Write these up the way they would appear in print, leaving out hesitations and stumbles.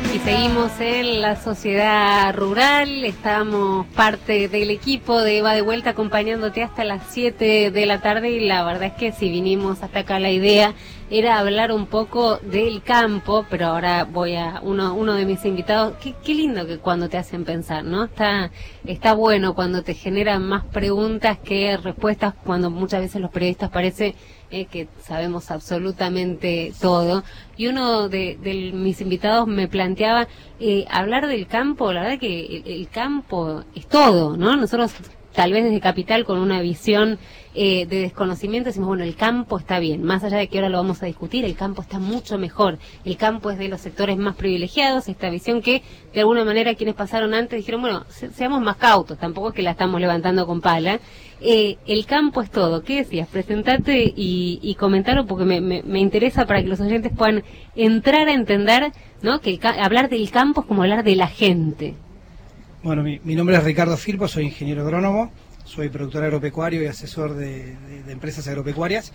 Y seguimos en la sociedad rural, estamos parte del equipo de Va de Vuelta acompañándote hasta las 7 de la tarde y la verdad es que si vinimos hasta acá la idea era hablar un poco del campo, pero ahora voy a uno de mis invitados, qué lindo que cuando te hacen pensar, ¿no? Está bueno cuando te generan más preguntas que respuestas, cuando muchas veces los periodistas parece que sabemos absolutamente todo. Y uno de mis invitados me planteaba hablar del campo, la verdad que el campo es todo, ¿no? Nosotros tal vez desde Capital con una visión de desconocimiento decimos, bueno, el campo está bien, más allá de que ahora lo vamos a discutir, el campo está mucho mejor, el campo es de los sectores más privilegiados, esta visión que de alguna manera quienes pasaron antes dijeron, bueno, seamos más cautos, tampoco es que la estamos levantando con pala. El campo es todo. ¿Qué decías? Presentate y comentarlo porque me interesa para que los oyentes puedan entrar a entender, ¿no? Que hablar del campo es como hablar de la gente. Bueno, mi nombre es Ricardo Firpo, soy ingeniero agrónomo, soy productor agropecuario y asesor de empresas agropecuarias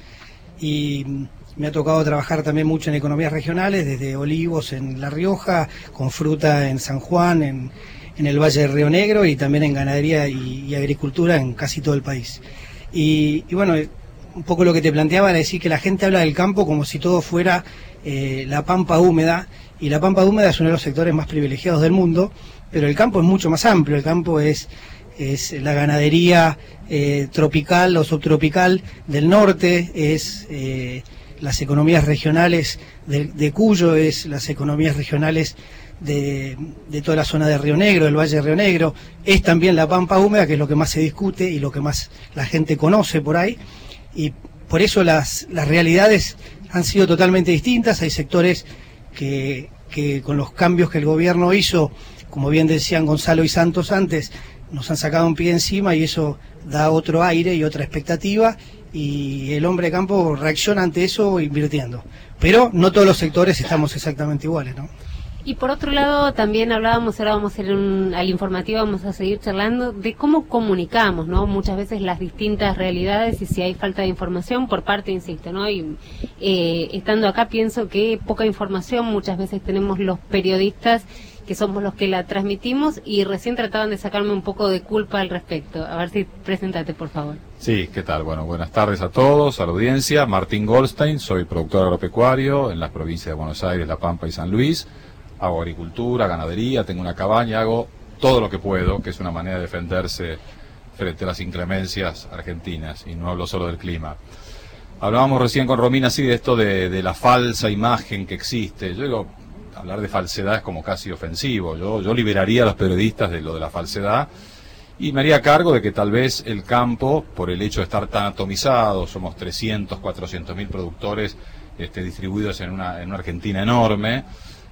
y me ha tocado trabajar también mucho en economías regionales, desde olivos en La Rioja, con fruta en San Juan, en el Valle del Río Negro y también en ganadería y agricultura en casi todo el país. Y bueno, un poco lo que te planteaba era decir que la gente habla del campo como si todo fuera la pampa húmeda, y la pampa húmeda es uno de los sectores más privilegiados del mundo, pero el campo es mucho más amplio. El campo es la ganadería tropical o subtropical del norte, es las economías regionales de Cuyo, es las economías regionales de toda la zona de Río Negro, del Valle de Río Negro, es también la pampa húmeda, que es lo que más se discute y lo que más la gente conoce por ahí, y por eso las realidades han sido totalmente distintas. Hay sectores que con los cambios que el gobierno hizo, como bien decían Gonzalo y Santos antes, nos han sacado un pie encima y eso da otro aire y otra expectativa, y el hombre de campo reacciona ante eso invirtiendo. Pero no todos los sectores estamos exactamente iguales, ¿no? Y por otro lado, también hablábamos, ahora vamos a ir al informativo, vamos a seguir charlando de cómo comunicamos, ¿no? Muchas veces las distintas realidades y si hay falta de información por parte, insisto, ¿no? Y estando acá pienso que poca información muchas veces tenemos los periodistas, que somos los que la transmitimos, y recién trataban de sacarme un poco de culpa al respecto. A ver si presentate, por favor. Sí, ¿qué tal? Bueno, buenas tardes a todos, a la audiencia. Martín Goldstein, soy productor agropecuario en las provincias de Buenos Aires, La Pampa y San Luis. Hago agricultura, ganadería, tengo una cabaña, hago todo lo que puedo, que es una manera de defenderse frente a las inclemencias argentinas, y no hablo solo del clima. Hablábamos recién con Romina así de esto de la falsa imagen que existe. Yo digo, hablar de falsedad es como casi ofensivo. Yo liberaría a los periodistas de lo de la falsedad y me haría cargo de que tal vez el campo, por el hecho de estar tan atomizado, somos 300, 400 mil productores distribuidos en una Argentina enorme,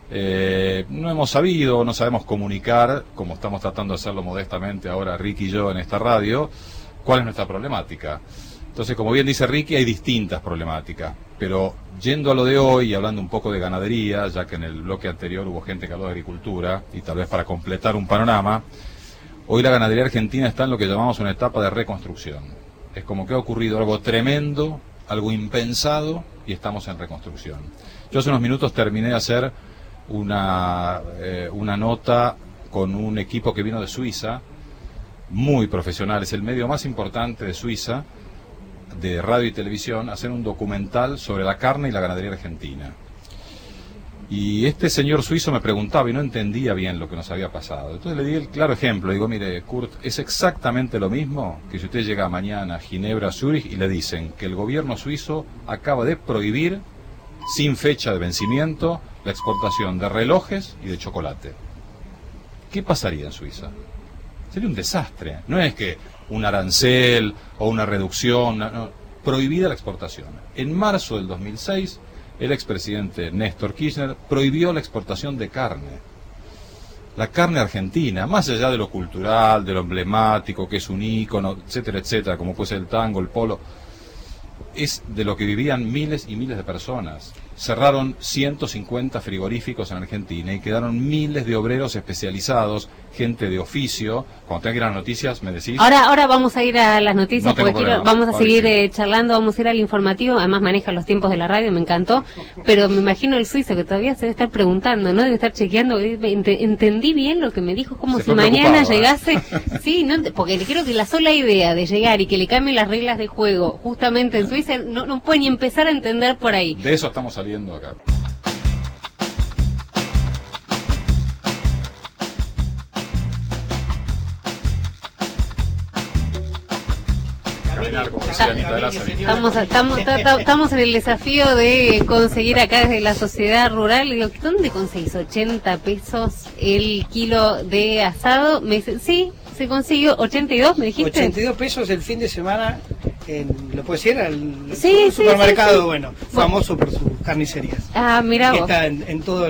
no hemos sabido, no sabemos comunicar, como estamos tratando de hacerlo modestamente ahora Ricky y yo en esta radio, cuál es nuestra problemática. Entonces, como bien dice Ricky, hay distintas problemáticas, pero yendo a lo de hoy y hablando un poco de ganadería, ya que en el bloque anterior hubo gente que habló de agricultura, y tal vez para completar un panorama, hoy la ganadería argentina está en lo que llamamos una etapa de reconstrucción. Es como que ha ocurrido algo tremendo, algo impensado, y estamos en reconstrucción. Yo hace unos minutos terminé de hacer una nota con un equipo que vino de Suiza, muy profesional, es el medio más importante de Suiza, de radio y televisión, hacer un documental sobre la carne y la ganadería argentina. Y este señor suizo me preguntaba y no entendía bien lo que nos había pasado. Entonces le di el claro ejemplo, digo, mire, Kurt, es exactamente lo mismo que si usted llega mañana a Ginebra, Zúrich, y le dicen que el gobierno suizo acaba de prohibir, sin fecha de vencimiento, la exportación de relojes y de chocolate. ¿Qué pasaría en Suiza? Sería un desastre. No es que un arancel o una reducción, no, prohibida la exportación. En marzo del 2006, el expresidente Néstor Kirchner prohibió la exportación de carne. La carne argentina, más allá de lo cultural, de lo emblemático, que es un ícono, etcétera, etcétera, como puede ser el tango, el polo, es de lo que vivían miles y miles de personas. cerraron 150 frigoríficos en Argentina y quedaron miles de obreros especializados, gente de oficio. Cuando tenga que ir a las noticias, me decís. Ahora vamos a ir a las noticias, No tengo porque problema. vamos a seguir charlando, vamos a ir al informativo, además maneja los tiempos de la radio, me encantó, pero me imagino el suizo que todavía se debe estar preguntando, ¿no? Debe estar chequeando, entendí bien lo que me dijo, como Se si fue mañana preocupado, llegase, sí, no, porque creo que la sola idea de llegar y que le cambien las reglas de juego justamente en Suiza, no puede ni empezar a entender por ahí. De eso estamos saliendo acá. Como decía Anita Graza, Estamos en el desafío de conseguir acá desde la sociedad rural. Digo, ¿dónde conseguís 80 pesos el kilo de asado? Me dicen, sí, se consiguió 82, me dijiste. 82 pesos el fin de semana, ¿lo puedo decir? Sí, supermercado, sí. Bueno, famoso por sus carnicerías. Ah, mira que vos. está en todo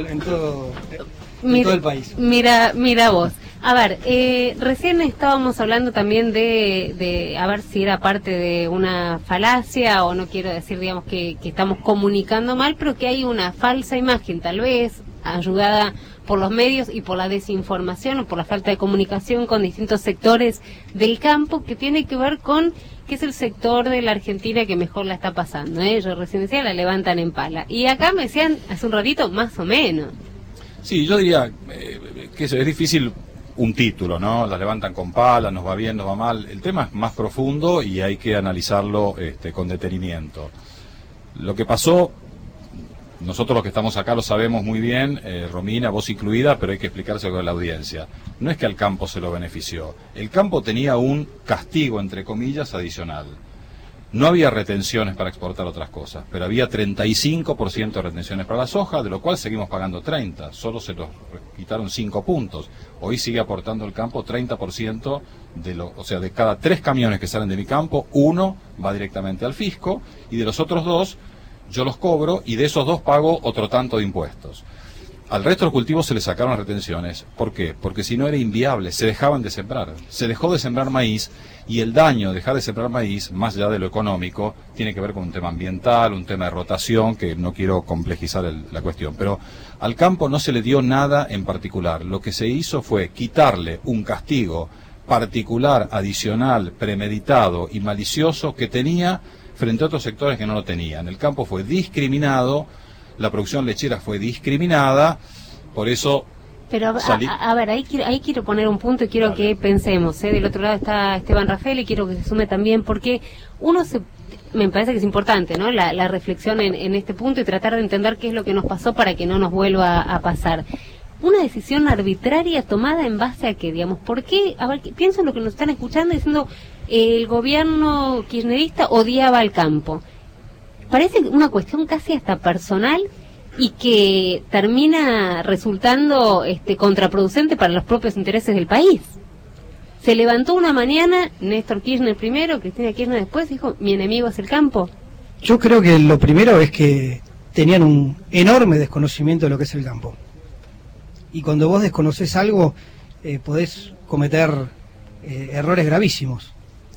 el país. Mira vos. A ver, recién estábamos hablando también de a ver si era parte de una falacia, o no quiero decir, digamos, que estamos comunicando mal, pero que hay una falsa imagen, tal vez, ayudada por los medios y por la desinformación o por la falta de comunicación con distintos sectores del campo, que tiene que ver con que es el sector de la Argentina que mejor la está pasando, ¿eh? Yo recién decía, la levantan en pala. Y acá me decían hace un ratito, más o menos. Sí, yo diría que es difícil un título, ¿no? La levantan con pala, nos va bien, nos va mal. El tema es más profundo y hay que analizarlo con detenimiento. Lo que pasó, nosotros los que estamos acá lo sabemos muy bien, Romina, vos incluida, pero hay que explicárselo a la audiencia. No es que al campo se lo benefició. El campo tenía un castigo, entre comillas, adicional. No había retenciones para exportar otras cosas, pero había 35% de retenciones para la soja, de lo cual seguimos pagando 30%. Solo se los quitaron 5 puntos. Hoy sigue aportando el campo 30% o sea, de cada 3 camiones que salen de mi campo, 1 va directamente al fisco, y de los otros 2 yo los cobro, y de esos 2 pago otro tanto de impuestos. Al resto de los cultivos se les sacaron las retenciones. ¿Por qué? Porque si no era inviable, se dejaban de sembrar. Se dejó de sembrar maíz, y el daño de dejar de sembrar maíz, más allá de lo económico, tiene que ver con un tema ambiental, un tema de rotación, que no quiero complejizar la cuestión. Pero al campo no se le dio nada en particular. Lo que se hizo fue quitarle un castigo particular, adicional, premeditado y malicioso que tenía frente a otros sectores que no lo tenían. El campo fue discriminado, la producción lechera fue discriminada, por eso... Pero a ver, ahí quiero poner un punto y quiero que pensemos, del otro lado está Esteban Rafael y quiero que se sume también, porque me parece que es importante, ¿no? La reflexión en este punto y tratar de entender qué es lo que nos pasó para que no nos vuelva a pasar. Una decisión arbitraria tomada en base a qué, digamos, ¿por qué? A ver, pienso en lo que nos están escuchando diciendo el gobierno kirchnerista odiaba al campo. Parece una cuestión casi hasta personal y que termina resultando contraproducente para los propios intereses del país. Se levantó una mañana, Néstor Kirchner primero, Cristina Kirchner después, dijo, mi enemigo es el campo. Yo creo que lo primero es que tenían un enorme desconocimiento de lo que es el campo. Y cuando vos desconocés algo, podés cometer errores gravísimos.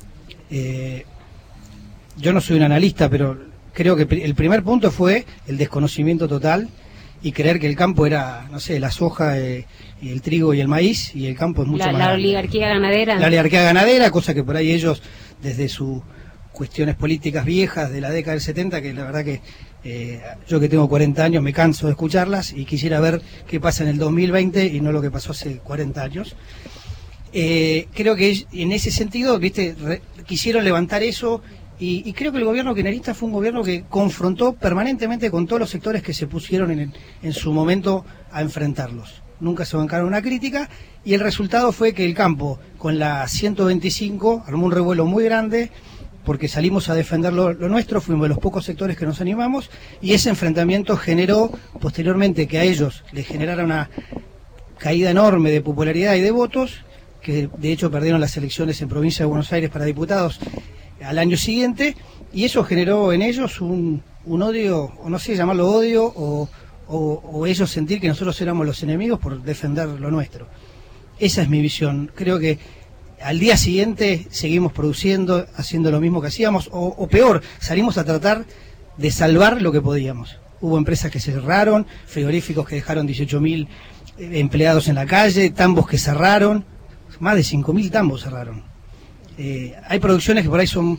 Yo no soy un analista, pero creo que el primer punto fue el desconocimiento total y creer que el campo era, no sé, la soja, el trigo y el maíz, y el campo es mucho más la grande. oligarquía ganadera. La oligarquía ganadera, cosa que por ahí ellos, desde sus cuestiones políticas viejas de la década del 70, que la verdad que yo que tengo 40 años me canso de escucharlas y quisiera ver qué pasa en el 2020 y no lo que pasó hace 40 años. Creo que en ese sentido, quisieron levantar eso. Y creo que el gobierno kirchnerista fue un gobierno que confrontó permanentemente con todos los sectores que se pusieron en su momento a enfrentarlos. Nunca se bancaron una crítica, y el resultado fue que el campo, con la 125, armó un revuelo muy grande, porque salimos a defender lo nuestro, fuimos de los pocos sectores que nos animamos, y ese enfrentamiento generó posteriormente que a ellos les generara una caída enorme de popularidad y de votos, que de hecho perdieron las elecciones en provincia de Buenos Aires para diputados al año siguiente, y eso generó en ellos un odio, o no sé llamarlo odio, o ellos sentir que nosotros éramos los enemigos por defender lo nuestro. Esa es mi visión. Creo que al día siguiente seguimos produciendo, haciendo lo mismo que hacíamos, o peor, salimos a tratar de salvar lo que podíamos. hubo empresas que cerraron, frigoríficos que dejaron 18.000 empleados en la calle, tambos que cerraron, más de 5.000 tambos cerraron. Hay producciones que por ahí son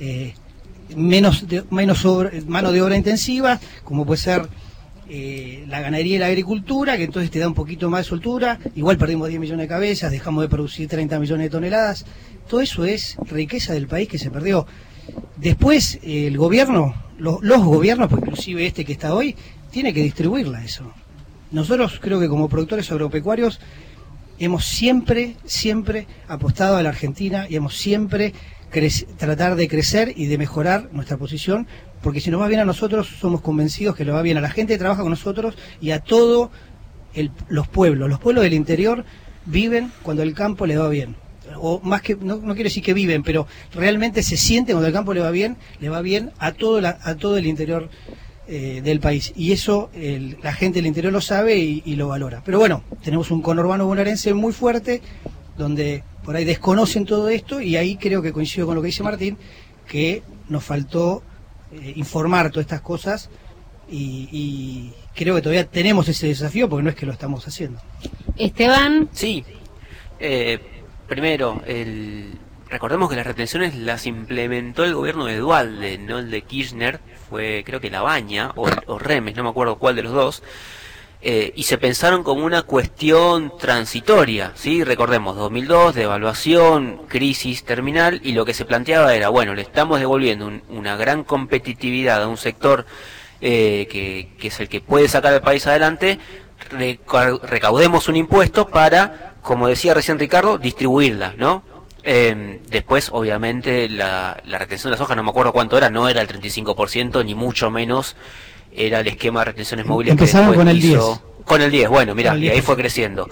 mano de obra intensiva, como puede ser la ganadería y la agricultura, que entonces te da un poquito más de soltura. Igual perdimos 10 millones de cabezas, dejamos de producir 30 millones de toneladas. Todo eso es riqueza del país que se perdió. Después el gobierno, los gobiernos, pues inclusive este que está hoy, tiene que distribuirla eso. Nosotros creo que como productores agropecuarios hemos siempre apostado a la Argentina y hemos siempre tratar de crecer y de mejorar nuestra posición, porque si nos va bien a nosotros, somos convencidos que le va bien a la gente que trabaja con nosotros y a todos los pueblos. Los pueblos del interior viven cuando el campo le va bien. O más que, no quiero decir que viven, pero realmente se siente cuando el campo le va bien a todo el interior del país. Y eso la gente del interior lo sabe y lo valora. Pero bueno, tenemos un conurbano bonaerense muy fuerte, donde por ahí desconocen todo esto, y ahí creo que coincido con lo que dice Martín, que nos faltó informar todas estas cosas, y creo que todavía tenemos ese desafío, porque no es que lo estamos haciendo. Esteban. Sí, primero, recordemos que las retenciones las implementó el gobierno de Duhalde, no el de Kirchner, fue creo que Labaña o Remes, no me acuerdo cuál de los dos. Y se pensaron como una cuestión transitoria, ¿sí? Recordemos, 2002, devaluación, crisis terminal, y lo que se planteaba era, bueno, le estamos devolviendo una gran competitividad a un sector que es el que puede sacar al país adelante, recaudemos un impuesto para, como decía recién Ricardo, distribuirla, ¿no? Después, obviamente, la retención de la soja, no me acuerdo cuánto era, no era el 35%, ni mucho menos era el esquema de retenciones móviles. Empezaron que con el 10. Con el 10, bueno, mirá, y ahí fue creciendo.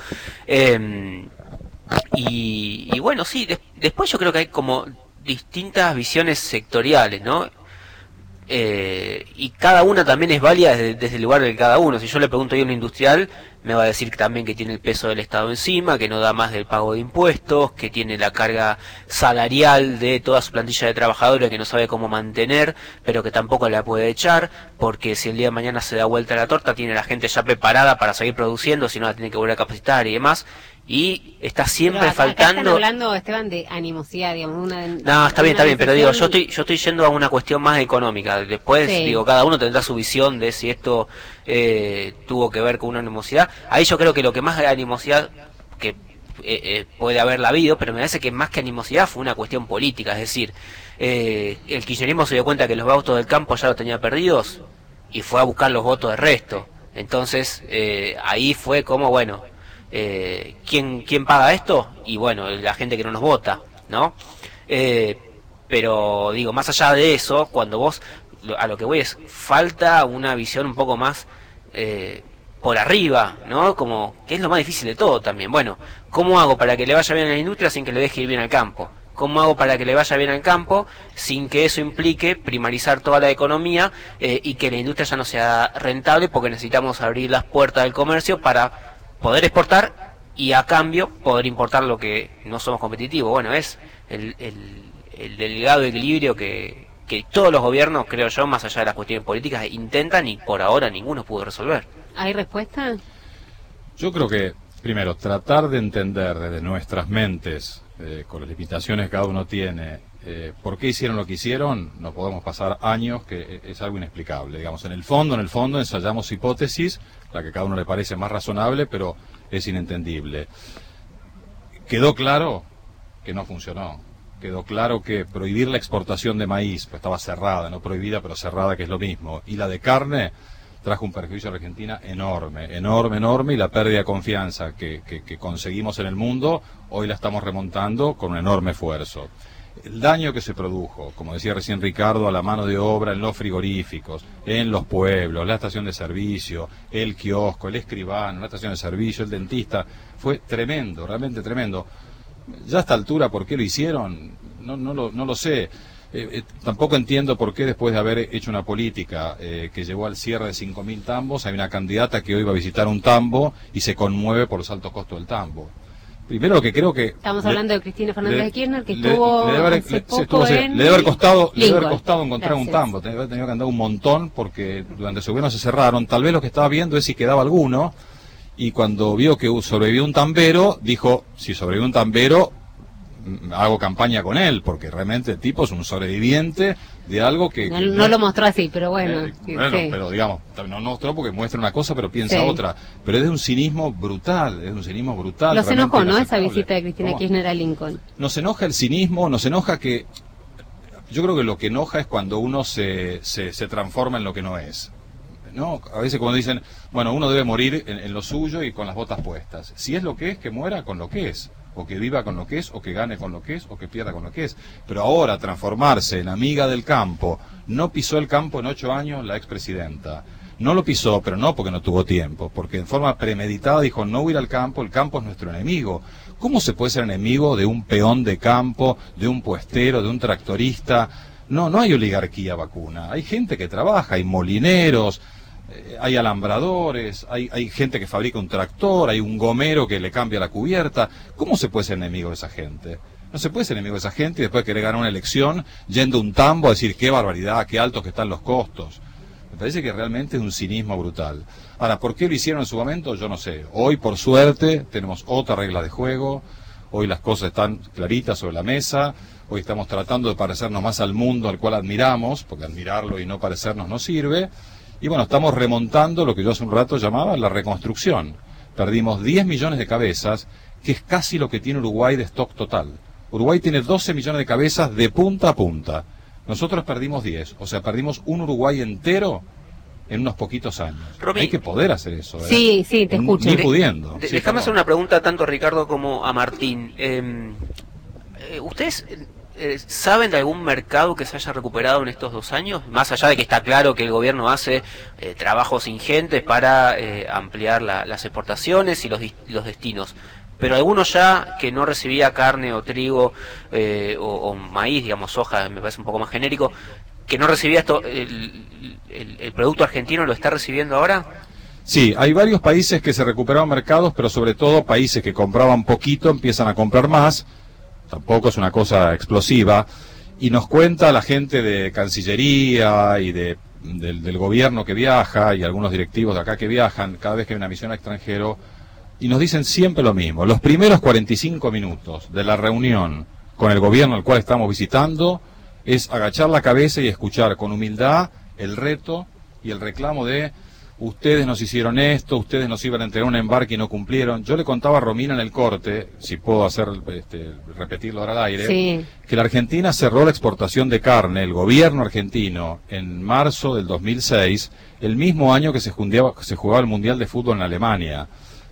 Y bueno, sí, después yo creo que hay como distintas visiones sectoriales, ¿no? Y cada una también es válida desde el lugar de cada uno. Si yo le pregunto a un industrial, me va a decir también que tiene el peso del Estado encima, que no da más del pago de impuestos, que tiene la carga salarial de toda su plantilla de trabajadores que no sabe cómo mantener, pero que tampoco la puede echar, porque si el día de mañana se da vuelta la torta, tiene la gente ya preparada para seguir produciendo, si no la tiene que volver a capacitar y demás. Y está siempre faltando. Están hablando, Esteban, de animosidad, digamos. No, está bien, pero digo, yo estoy yendo a una cuestión más económica. Después, sí, digo, cada uno tendrá su visión de si esto tuvo que ver con una animosidad. Ahí yo creo que lo que más de animosidad que puede haberla habido, pero me parece que más que animosidad fue una cuestión política. Es decir, el kirchnerismo se dio cuenta que los votos del campo ya los tenía perdidos y fue a buscar los votos del resto. Entonces, ahí fue como, bueno, ¿quién paga esto? Y bueno, la gente que no nos vota, ¿no? Pero digo, más allá de eso, cuando vos, a lo que voy es, falta una visión un poco más por arriba, ¿no? Como, que es lo más difícil de todo también. Bueno, ¿cómo hago para que le vaya bien a la industria sin que le deje ir bien al campo? ¿Cómo hago para que le vaya bien al campo sin que eso implique primarizar toda la economía y que la industria ya no sea rentable, porque necesitamos abrir las puertas del comercio para poder exportar y a cambio poder importar lo que no somos competitivos? Bueno, es el delgado equilibrio que todos los gobiernos, creo yo, más allá de las cuestiones políticas, intentan, y por ahora ninguno pudo resolver. ¿Hay respuesta? Yo creo que, primero, tratar de entender desde nuestras mentes, con las limitaciones que cada uno tiene, por qué hicieron lo que hicieron. No podemos pasar años, que es algo inexplicable. Digamos, en el fondo ensayamos hipótesis, la que a cada uno le parece más razonable, pero es inentendible. Quedó claro que no funcionó. Quedó claro que prohibir la exportación de maíz, pues estaba cerrada, no prohibida, pero cerrada, que es lo mismo, y la de carne trajo un perjuicio a la Argentina enorme, y la pérdida de confianza que conseguimos en el mundo, hoy la estamos remontando con un enorme esfuerzo. El daño que se produjo, como decía recién Ricardo, a la mano de obra en los frigoríficos, en los pueblos, la estación de servicio, el kiosco, el escribano, la estación de servicio, el dentista, fue tremendo, realmente tremendo. Ya a esta altura, ¿por qué lo hicieron? No lo sé. Tampoco entiendo por qué, después de haber hecho una política que llevó al cierre de 5.000 tambos, hay una candidata que hoy va a visitar un tambo y se conmueve por los altos costos del tambo. Primero que creo que... Estamos hablando de Cristina Fernández de Kirchner, que estuvo hace poco le debe haber costado encontrar Gracias. un tambo, tenía que andar un montón, porque durante su gobierno se cerraron. Tal vez lo que estaba viendo es si quedaba alguno, y cuando vio que sobrevivió un tambero, dijo, si sobrevivió un tambero, hago campaña con él, porque realmente el tipo es un sobreviviente de algo que... No lo mostró así, pero bueno. Sí. Pero digamos, no mostró porque muestra una cosa pero piensa Sí. otra. Pero es de un cinismo brutal, Los realmente enojó, ¿no? Esa inaceptable. visita de Cristina ¿Cómo? Kirchner a Lincoln. Nos enoja el cinismo, nos enoja que... Yo creo que lo que enoja es cuando uno se transforma en lo que no es. ¿No? A veces cuando dicen, bueno, uno debe morir en lo suyo y con las botas puestas. Si es lo que es, que muera con lo que es. O que viva con lo que es, o que gane con lo que es, o que pierda con lo que es. Pero ahora transformarse en amiga del campo. No pisó el campo en 8 años la expresidenta. No lo pisó, pero no porque no tuvo tiempo, porque en forma premeditada dijo, no voy a ir al campo, el campo es nuestro enemigo. ¿Cómo se puede ser enemigo de un peón de campo, de un puestero, de un tractorista? No hay oligarquía vacuna. Hay gente que trabaja, hay molineros, hay alambradores, hay gente que fabrica un tractor, hay un gomero que le cambia la cubierta. ¿Cómo se puede ser enemigo de esa gente? No se puede ser enemigo de esa gente y después querer ganar una elección yendo a un tambo a decir qué barbaridad, qué altos que están los costos. Me parece que realmente es un cinismo brutal. Ahora, ¿por qué lo hicieron en su momento? Yo no sé. Hoy, por suerte, tenemos otra regla de juego. Hoy las cosas están claritas sobre la mesa. Hoy estamos tratando de parecernos más al mundo al cual admiramos, porque admirarlo y no parecernos no sirve. Y bueno, estamos remontando lo que yo hace un rato llamaba la reconstrucción. Perdimos 10 millones de cabezas, que es casi lo que tiene Uruguay de stock total. Uruguay tiene 12 millones de cabezas de punta a punta. Nosotros perdimos 10, o sea, perdimos un Uruguay entero en unos poquitos años. Romy, hay que poder hacer eso. Sí, te escucho. Ni pudiendo. Déjame perdón. hacer una pregunta tanto a Ricardo como a Martín. ¿Ustedes saben de algún mercado que se haya recuperado en estos 2 años? Más allá de que está claro que el gobierno hace trabajos ingentes para ampliar las exportaciones y los destinos. Pero alguno ya que no recibía carne o trigo o maíz, digamos soja, me parece un poco más genérico, que no recibía esto, el producto argentino lo está recibiendo ahora. Sí, hay varios países que se recuperaron mercados, pero sobre todo países que compraban poquito empiezan a comprar más. Tampoco es una cosa explosiva. Y nos cuenta la gente de Cancillería y del gobierno que viaja y algunos directivos de acá que viajan cada vez que hay una misión al extranjero, y nos dicen siempre lo mismo. Los primeros 45 minutos de la reunión con el gobierno al cual estamos visitando es agachar la cabeza y escuchar con humildad el reto y el reclamo de ustedes nos hicieron esto, ustedes nos iban a entregar un embarque y no cumplieron. Yo le contaba a Romina en el corte, si puedo repetirlo ahora al aire, Sí. que la Argentina cerró la exportación de carne, el gobierno argentino, en marzo del 2006, el mismo año que se jugaba el Mundial de Fútbol en Alemania.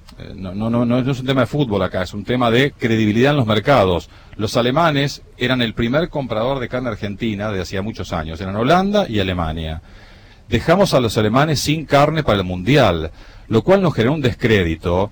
No es un tema de fútbol acá, es un tema de credibilidad en los mercados. Los alemanes eran el primer comprador de carne argentina de hacía muchos años, eran Holanda y Alemania. Dejamos a los alemanes sin carne para el Mundial, lo cual nos generó un descrédito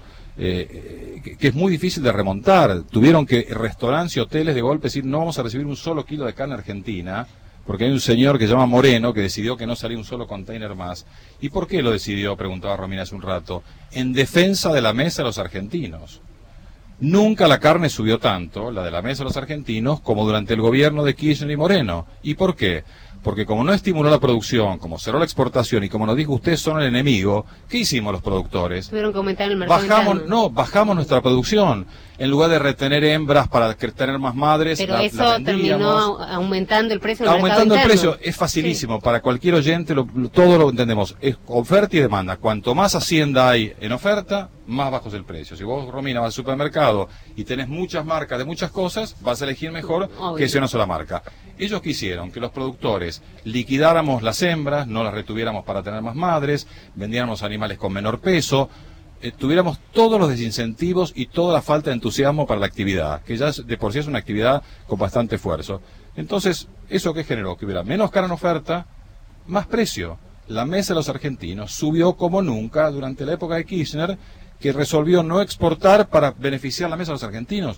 que es muy difícil de remontar. Tuvieron que restaurantes y hoteles de golpe decir no vamos a recibir un solo kilo de carne argentina, porque hay un señor que se llama Moreno que decidió que no salía un solo container más. ¿Y por qué lo decidió?, preguntaba Romina hace un rato. En defensa de la mesa de los argentinos. Nunca la carne subió tanto, la de la mesa de los argentinos, como durante el gobierno de Kirchner y Moreno. ¿Y por qué? Porque como no estimuló la producción, como cerró la exportación y como nos dijo ustedes son el enemigo, ¿qué hicimos los productores? Tuvieron que aumentar el mercado interno. Bajamos nuestra producción. En lugar de retener hembras para tener más madres, Pero la eso vendíamos. terminó aumentando el precio del mercado Aumentando el interno. precio es facilísimo, para cualquier oyente todo lo entendemos, es oferta y demanda. Cuanto más hacienda hay en oferta, más bajo es el precio. Si vos, Romina, vas al supermercado y tenés muchas marcas de muchas cosas, vas a elegir mejor que sea una sola marca. Ellos quisieron que los productores liquidáramos las hembras, no las retuviéramos para tener más madres, vendiéramos animales con menor peso, tuviéramos todos los desincentivos y toda la falta de entusiasmo para la actividad, que ya de por sí es una actividad con bastante esfuerzo. Entonces, ¿eso qué generó? Que hubiera menos carne en oferta, más precio. La mesa de los argentinos subió como nunca durante la época de Kirchner, que resolvió no exportar para beneficiar la mesa de los argentinos.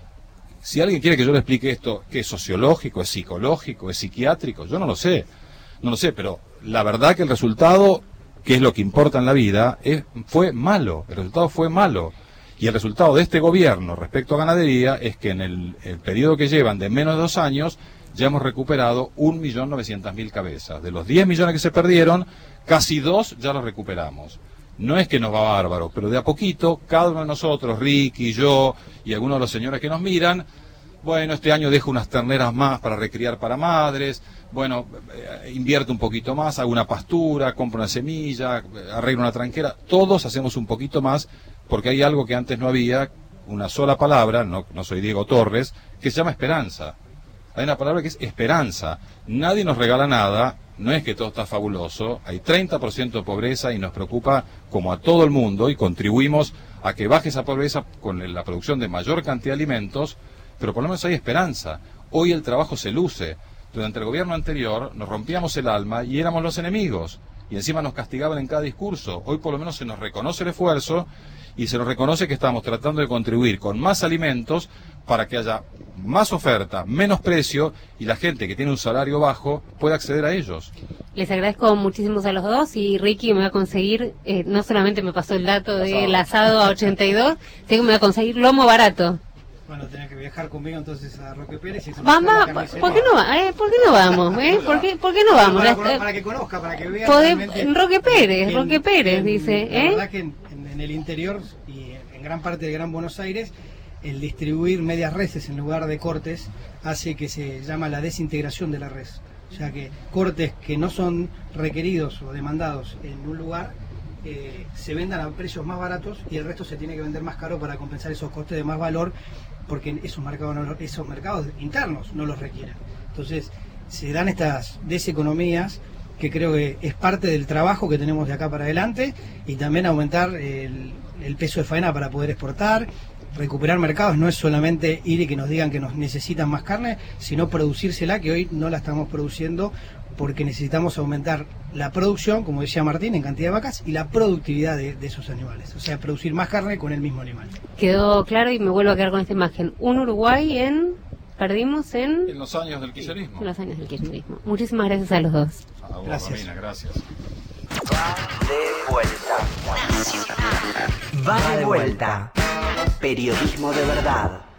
Si alguien quiere que yo le explique esto, que es sociológico, es psicológico, es psiquiátrico, yo no lo sé, pero la verdad que el resultado, que es lo que importa en la vida, fue malo, el resultado fue malo. Y el resultado de este gobierno respecto a ganadería es que en el periodo que llevan de menos de 2 años ya hemos recuperado 1.900.000 cabezas. De los 10 millones que se perdieron, casi 2 ya los recuperamos. No es que nos va bárbaro, pero de a poquito, cada uno de nosotros, Ricky, yo y algunos de los señores que nos miran, bueno, este año dejo unas terneras más para recriar para madres, bueno, invierto un poquito más, hago una pastura, compro una semilla, arreglo una tranquera, todos hacemos un poquito más, porque hay algo que antes no había, una sola palabra, no soy Diego Torres, que se llama esperanza. Hay una palabra que es esperanza. Nadie nos regala nada, no es que todo está fabuloso, hay 30% de pobreza y nos preocupa como a todo el mundo y contribuimos a que baje esa pobreza con la producción de mayor cantidad de alimentos, pero por lo menos hay esperanza. Hoy el trabajo se luce. Durante el gobierno anterior nos rompíamos el alma y éramos los enemigos, y encima nos castigaban en cada discurso. Hoy por lo menos se nos reconoce el esfuerzo y se nos reconoce que estamos tratando de contribuir con más alimentos para que haya más oferta, menos precio y la gente que tiene un salario bajo pueda acceder a ellos. Les agradezco muchísimo a los dos y Ricky me va a conseguir, no solamente me pasó el dato del asado a 82, sino que me va a conseguir lomo barato. Bueno, tenés que viajar conmigo entonces a Roque Pérez. Y Vamos, ¿por qué no vamos? ¿Por qué no vamos? Para que conozca, para que vea. Roque Pérez, dice. La verdad que en el interior y en gran parte del Gran Buenos Aires, el distribuir medias reses en lugar de cortes hace que se llama la desintegración de la res. O sea que cortes que no son requeridos o demandados en un lugar se vendan a precios más baratos y el resto se tiene que vender más caro para compensar esos costes de más valor, porque esos mercados internos no los requieren. Entonces se dan estas deseconomías que creo que es parte del trabajo que tenemos de acá para adelante, y también aumentar el peso de faena para poder exportar, recuperar mercados. No es solamente ir y que nos digan que nos necesitan más carne, sino producírsela, que hoy no la estamos produciendo porque necesitamos aumentar la producción, como decía Martín, en cantidad de vacas y la productividad de esos animales, o sea, producir más carne con el mismo animal. Quedó claro y me vuelvo a quedar con esta imagen. Un Uruguay perdimos en los años del kirchnerismo. En los años del kirchnerismo. Muchísimas gracias a los dos. A vos, gracias. Romina, gracias. Va de vuelta. Periodismo de verdad.